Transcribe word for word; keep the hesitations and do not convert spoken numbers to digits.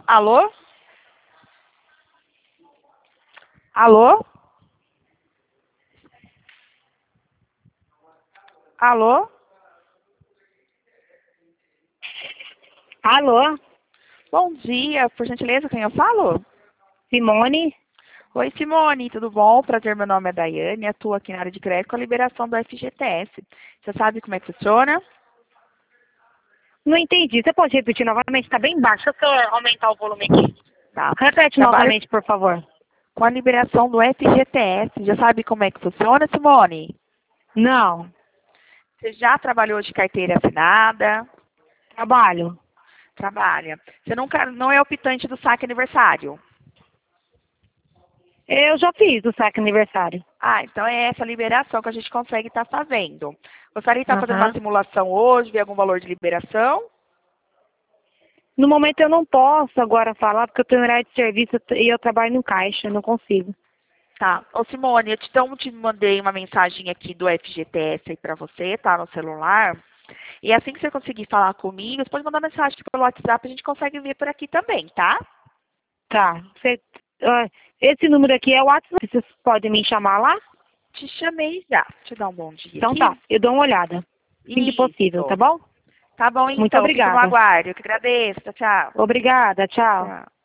Alô? Alô? Alô? Alô, Bom dia, por gentileza, quem eu falo? Simone? Oi, Simone, tudo bom? Prazer, meu nome é Daiane, atuo aqui na área de crédito com a liberação do F G T S. Você sabe como é que funciona? Não entendi. Você pode repetir novamente? Está bem baixo. Deixa eu só aumentar o volume aqui. Tá. Repete Trabalho novamente, por favor. com a liberação do F G T S. Já sabe como é que funciona, Simone? Não. Você já trabalhou de carteira assinada? Trabalho. Trabalha. Você nunca, não é optante do saque aniversário? Eu já fiz o saque aniversário. Ah, então é essa liberação que a gente consegue estar fazendo. Gostaria de estar fazendo uma Aham. simulação hoje, ver algum valor de liberação? No momento eu não posso agora falar, porque eu tenho horário de serviço e eu trabalho no caixa, eu não consigo. Tá. Ô Simone, eu te, então te mandei uma mensagem aqui do F G T S aí pra você, tá? No celular. E assim que você conseguir falar comigo, você pode mandar mensagem aqui pelo WhatsApp, a gente consegue ver por aqui também, tá? Tá. Você, ah, esse número aqui é o WhatsApp. Vocês podem me chamar lá? Te chamei já. Te dar um bom dia Então aqui. tá. Eu dou uma olhada. Assim que possível, tá Isso. bom? Tá bom Muito então, fico no obrigada. aguardo. Eu que agradeço. Tchau, tchau. Obrigada. Tchau. Tchau.